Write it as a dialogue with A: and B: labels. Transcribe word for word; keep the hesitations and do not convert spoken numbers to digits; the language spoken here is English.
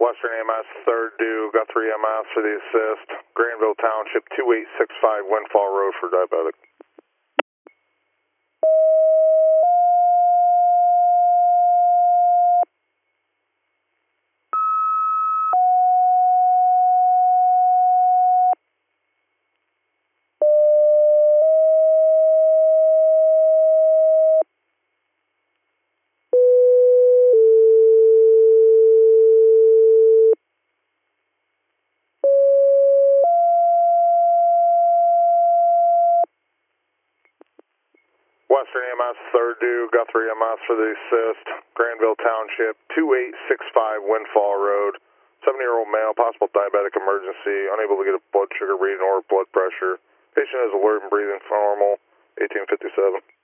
A: Western A M S, third due, got three M S for the assist. Granville Township, two eight six five Windfall Road for diabetic. Western A M S, third due, got three M S for the assist. Granville Township, two eight six five Windfall Road. seventy-year-old male, possible diabetic emergency, unable to get a blood sugar reading or blood pressure. Patient is alert and breathing normal, eighteen fifty-seven.